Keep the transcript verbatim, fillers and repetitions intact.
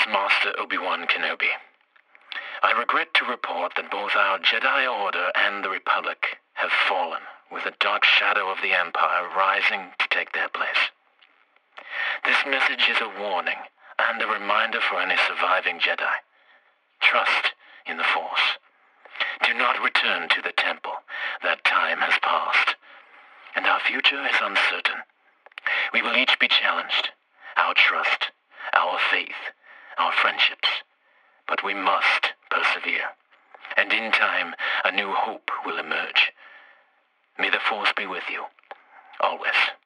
Master Obi-Wan Kenobi. I regret to report that both our Jedi Order and the Republic have fallen, with the dark shadow of the Empire rising to take their place. This message is a warning and a reminder for any surviving Jedi. Trust in the Force. Do not return to the temple. That time has passed, and our future is uncertain. We will each be challenged, our trust, our faith, our friendships. But we must persevere, and in time, a new hope will emerge. May the Force be with you, always.